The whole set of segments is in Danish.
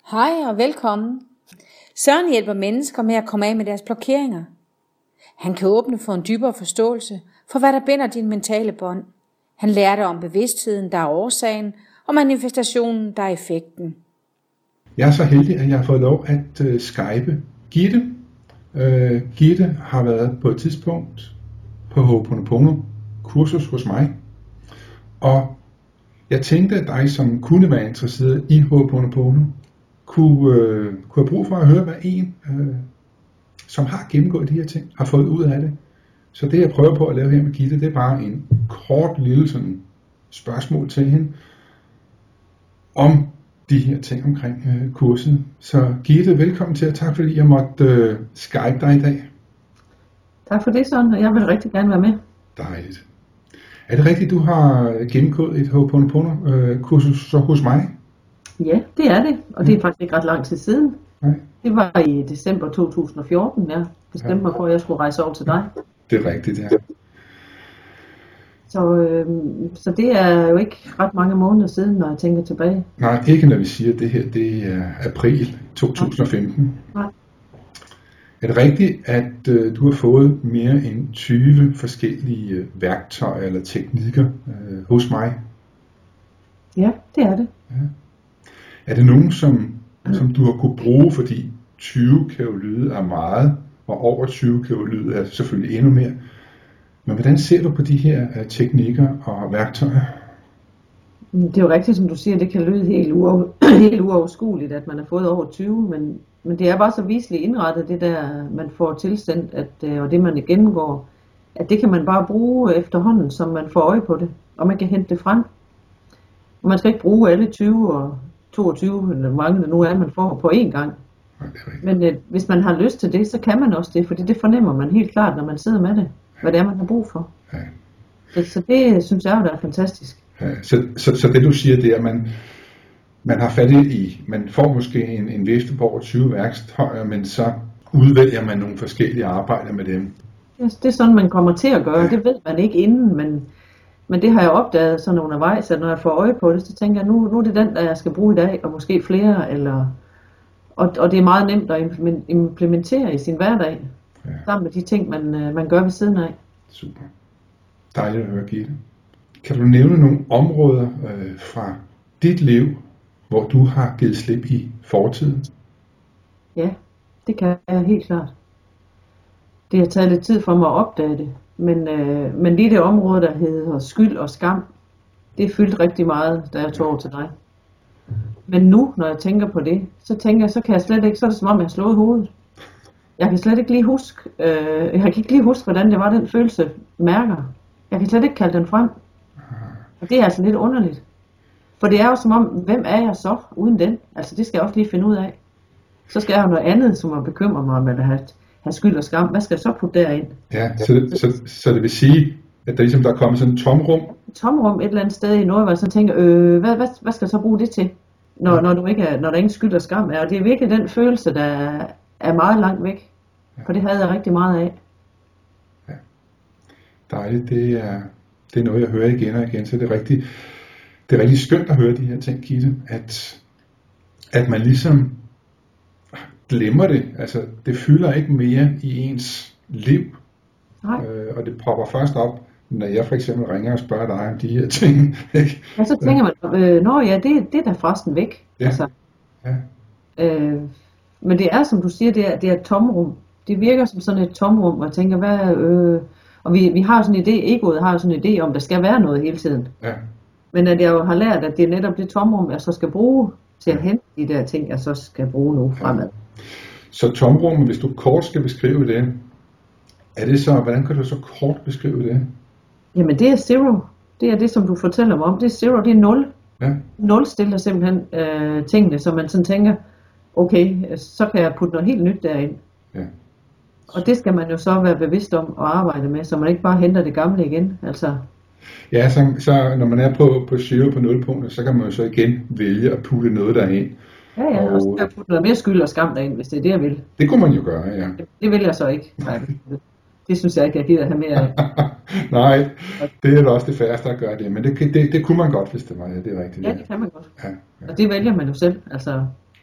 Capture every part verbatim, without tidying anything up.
Hej og velkommen. Søren hjælper mennesker med at komme af med deres blokeringer. Han kan åbne for en dybere forståelse for, hvad der binder dine mentale bånd. Han lærer dig om bevidstheden, der er årsagen, og manifestationen, der er effekten. Jeg er så heldig, at jeg har fået lov at uh, skype Gitte. Uh, Gitte har været på et tidspunkt på Ho'oponopono kursus hos mig. Og jeg tænkte, at dig, som kunne være interesseret i Ho'oponopono, kunne, øh, kunne have brug for at høre, hvad en, øh, som har gennemgået de her ting, har fået ud af det. Så det, jeg prøver på at lave her med Gitte, det er bare en kort lille sådan, spørgsmål til hende om de her ting omkring øh, kurset. Så Gitte, velkommen til, og tak fordi jeg måtte øh, skype dig i dag. Tak for det, Søren, og jeg vil rigtig gerne være med. Dejligt. Er det rigtigt, du har gennemgået et Ho'oponopono øh, kursus hos mig? Ja, det er det, og det er faktisk ikke ret lang tid siden. Nej. Det var i december to tusind og fjorten, jeg bestemte mig for, at jeg skulle rejse over til dig. Det er rigtigt, ja. Så, øh, så det er jo ikke ret mange måneder siden, når jeg tænker tilbage. Nej, ikke når vi siger, at det her det er april to tusind og femten. Nej. Er det rigtigt, at øh, du har fået mere end tyve forskellige øh, værktøjer eller teknikker øh, hos mig? Ja, det er det. Ja. Er det nogen, som, som du har kunne bruge, fordi tyve kan jo lyde af meget, og over tyve kan jo lyde af selvfølgelig endnu mere. Men hvordan ser du på de her uh, teknikker og værktøjer? Det er jo rigtigt, som du siger, det kan lyde helt, uover, helt uoverskueligt, at man har fået over tyve, men, men det er bare så viseligt indrettet, det der man får tilsendt, at, og det man gennemgår, at det kan man bare bruge efterhånden, som man får øje på det, og man kan hente det frem. Og man skal ikke bruge alle tyve og toogtyve, eller hvor mange der nu er, man får på én gang. Men øh, hvis man har lyst til det, så kan man også det, fordi det fornemmer man helt klart, når man sidder med det, hvad det er, man har brug for. Ja. Så, så det synes jeg jo, der er fantastisk. Ja, så, så, så det du siger, det er, at man, man har fat i, man får måske en, en vifte på over tyve værktøjer, men så udvælger man nogle forskellige arbejder med dem. Ja, det er sådan, man kommer til at gøre, ja. Det ved man ikke inden, men, men det har jeg opdaget sådan undervejs, at når jeg får øje på det, så tænker jeg, nu, nu er det den, der jeg skal bruge i dag, og måske flere, eller... Og, og det er meget nemt at implementere i sin hverdag, ja. Sammen med de ting, man, man gør ved siden af. Super. Dejligt at høre, Gitte. Kan du nævne nogle områder øh, fra dit liv, hvor du har givet slip i fortiden? Ja, det kan jeg helt klart. Det har taget lidt tid for mig at opdage det, men, øh, men lige det område, der hedder skyld og skam, det fyldte rigtig meget, da jeg tog over til dig. Men nu, når jeg tænker på det, så tænker jeg, så kan jeg slet ikke, så er det som om jeg har slået hovedet. Jeg kan slet ikke lige huske, øh, jeg kan ikke lige huske, hvordan det var, den følelse mærker. Jeg kan slet ikke kalde den frem. Og det er altså lidt underligt. For det er jo som om, hvem er jeg så uden den? Altså det skal jeg også lige finde ud af. Så skal jeg have noget andet, som at bekymre mig om, at have, have skyld og skam. Hvad skal jeg så putte derind? Ja, så, det, så, så det vil sige, at der ligesom der er kommet sådan et tomrum? Et tomrum et eller andet sted i noget, hvor jeg så tænker, øh, hvad, hvad, hvad skal jeg så bruge det til? Når, ja. når, du ikke er, når der ingen skyld og skam er. Og det er virkelig den følelse, der er meget langt væk. Ja. For det havde jeg rigtig meget af. Ja. Dejligt. Det er, det er noget, jeg hører igen og igen. Så det er rigtig, det er rigtig skønt at høre de her ting, Gitte. At, at man ligesom glemmer det. Altså, det fylder ikke mere i ens liv. Nej. Øh, og det popper først op, når jeg for eksempel ringer og spørger dig om de her ting. Ja, så tænker man, øh, nå ja, det, det er da forresten væk. Ja. Altså, ja. øh, men det er, som du siger, det er, det er et tomrum. Det virker som sådan et tomrum, og jeg tænker, hvad... Øh, og vi, vi har sådan en idé, egoet har sådan en idé om, der skal være noget hele tiden. Ja. Men at jeg jo har lært, at det er netop det tomrum, jeg så skal bruge til at hente de der ting, jeg så skal bruge nu fremad. Ja. Så tomrummet, hvis du kort skal beskrive det, er det så, hvordan kan du så kort beskrive det? Jamen det er zero. Det er det, som du fortæller mig om. Det er zero, det er nul. Ja. Nul stiller simpelthen øh, tingene, så man sådan tænker, okay, så kan jeg putte noget helt nyt derind. Ja. Og det skal man jo så være bevidst om at arbejde med, så man ikke bare henter det gamle igen. Altså. Ja, så, så når man er på, på zero på nulpunktet, så kan man jo så igen vælge at putte noget derind. Ja, ja, og, og så kan jeg putte noget mere skyld og skam derind, hvis det er det, jeg vil. Det kunne man jo gøre, ja. Det, det vil jeg så ikke. Nej, det, det synes jeg ikke, jeg gider have mere af. Nej, det er da også det færreste at gøre det, men det, det, det kunne man godt, hvis det var, ja, det er rigtigt. Ja, det kan man godt. Ja, ja. Og det vælger man jo selv, altså.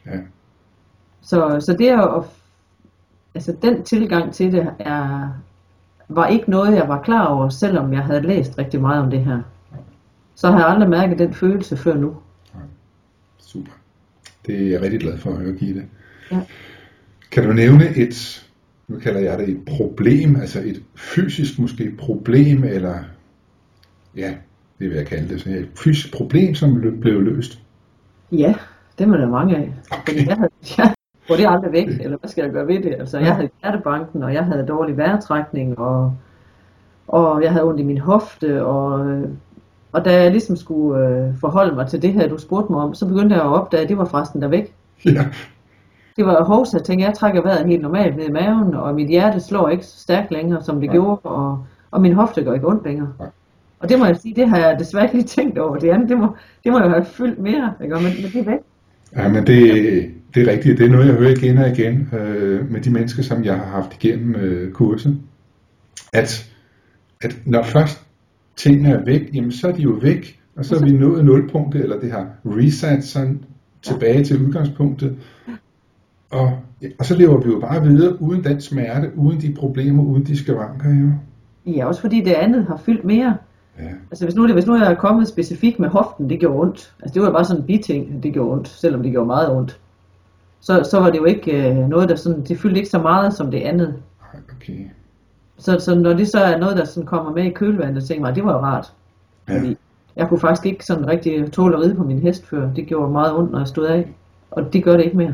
Ja. Så, så det at, altså den tilgang til det er, var ikke noget, jeg var klar over, selvom jeg havde læst rigtig meget om det her. Så har jeg aldrig mærket den følelse før nu. Ja. Super. Det er jeg rigtig glad for at høre, Gitte. Ja. Kan du nævne et, nu kalder jeg det et problem, altså et fysisk måske problem, eller ja, det vil jeg kalde det, så et fysisk problem, som blev løst? Ja, det var der mange af. Okay. Fordi jeg havde, jeg får det aldrig væk, eller hvad skal jeg gøre ved det? Altså, jeg havde hjertebanken, og jeg havde dårlig vejrtrækning, og, og jeg havde ondt i min hofte, og, og da jeg ligesom skulle øh, forholde mig til det her, du spurgte mig om, så begyndte jeg at opdage, at det var forresten der væk. Ja. Det var hovs, jeg tænkte, jeg trækker vejret helt normalt ned i maven, og mit hjerte slår ikke så stærkt længere, som det ja. gjorde, og, og min hofte gør ikke ondt længere. Ja. Og det må jeg sige, det har jeg desværre ikke lige tænkt over. Det andet, det må, det må jeg have fyldt mere, ikke? Men, men det er væk. Ja, men det, det er rigtigt. Det er noget, jeg hører igen og igen øh, med de mennesker, som jeg har haft igennem øh, kurset. At, at når først tingene er væk, jamen så er de jo væk, og så er vi nået nulpunktet, eller det har reset sådan tilbage til udgangspunktet. Og, og så lever vi jo bare videre uden den smerte, uden de problemer, uden de skavanker. Jo. Ja, også fordi det andet har fyldt mere. Ja. Altså hvis nu, det, hvis nu jeg er kommet specifikt med hoften, det gjorde ondt. Altså det var bare sådan en biting, det gjorde ondt, selvom det gjorde meget ondt. Så, så var det jo ikke øh, noget, der sådan, det fyldte ikke så meget som det andet. Okay. Så, så når det så er noget, der sådan kommer med i kølvandet, så tænker jeg, det var jo rart. Ja. Fordi jeg kunne faktisk ikke sådan rigtig tåle at ride på min hest før. Det gjorde meget ondt, når jeg stod af. Og det gør det ikke mere.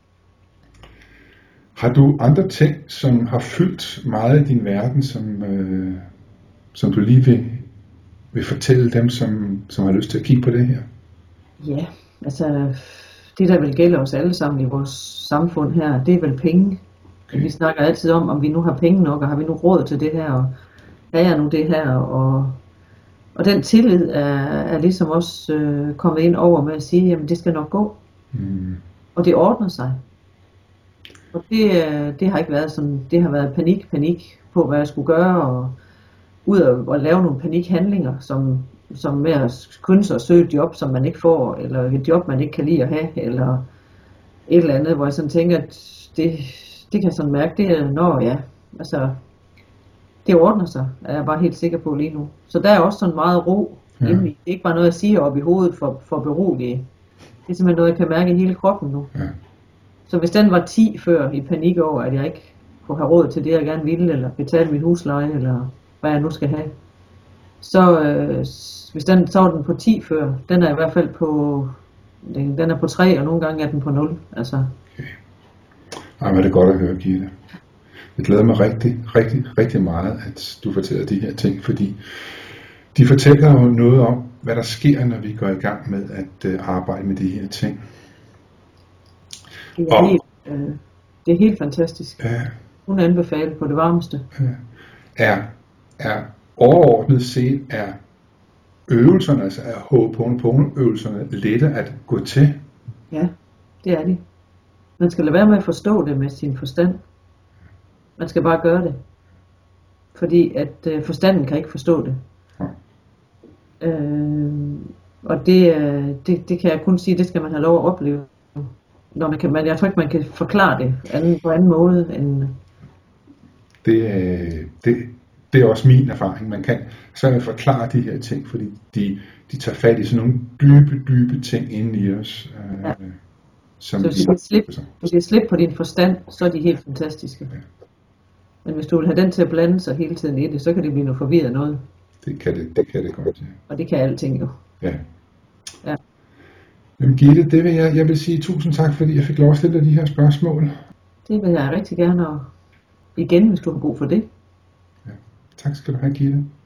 Har du andre ting, som har fyldt meget i din verden, som, øh, som du lige vil, vil fortælle dem, som, som har lyst til at kigge på det her? Ja, altså det der vil gælde os alle sammen i vores samfund her, det er vel penge. Okay. Vi snakker altid om, om vi nu har penge nok, og har vi nu råd til det her, og er jeg nu det her, og, og den tillid er, er ligesom også øh, kommet ind over med at sige, jamen det skal nok gå, Mm. og det ordner sig. Og det, det har ikke været sådan, det har været panik, panik på, hvad jeg skulle gøre, og ud af at lave nogle panikhandlinger, som, som med at skynde sig at søge et job, som man ikke får, eller et job, man ikke kan lide at have, eller et eller andet, hvor jeg sådan tænker, at det, det kan jeg sådan mærke, det er, nå ja, altså, det ordner sig, er jeg bare helt sikker på lige nu. Så der er også sådan meget ro ja. Indeni. Det er ikke bare noget, jeg siger op i hovedet for, for at berolige. Det er simpelthen noget, jeg kan mærke i hele kroppen nu. Ja. Så hvis den var ti før i panik over, at jeg ikke kunne have råd til det, jeg gerne ville, eller betale min husleje, eller hvad jeg nu skal have, så, øh, hvis den, så var den på ti før. Den er i hvert fald på, den, den er på tre, og nogle gange er den på nul. Altså. Okay. Ej, men det er godt at høre, Gitte. Jeg glæder mig rigtig, rigtig, rigtig meget, at du fortæller de her ting, fordi de fortæller jo noget om, hvad der sker, når vi går i gang med at uh, arbejde med de her ting. Det er, og, helt, øh, det er helt fantastisk. Ja, Hun anbefaler på det varmeste. Ja. Er, er overordnet set, er øvelserne, altså er Ho'oponopono-øvelserne lette at gå til? Ja, det er de. Man skal lade være med at forstå det med sin forstand. Man skal bare gøre det. Fordi at øh, forstanden kan ikke forstå det. Ja. Øh, og det, det, det kan jeg kun sige, det skal man have lov at opleve. Når man kan, man, jeg tror ikke, man kan forklare det anden, på anden måde end... Det, det, det er også min erfaring. Man kan så forklare de her ting, fordi de, de tager fat i sådan nogle dybe, dybe ting inde i os. Ja. Øh, som så hvis du kan slippe, du kan slippe på din forstand, så er de helt fantastiske. Ja. Men hvis du vil have den til at blande sig hele tiden i det, så kan det blive noget forvirret noget. Det kan det, det kan det godt, ja. Og det kan alting jo. Ja. Ja. Jamen Gitte, det vil jeg, jeg vil sige tusind tak, fordi jeg fik lov at stille de her spørgsmål. Det vil jeg rigtig gerne, og igen, hvis du har brug for det. Ja. Tak skal du have, Gitte.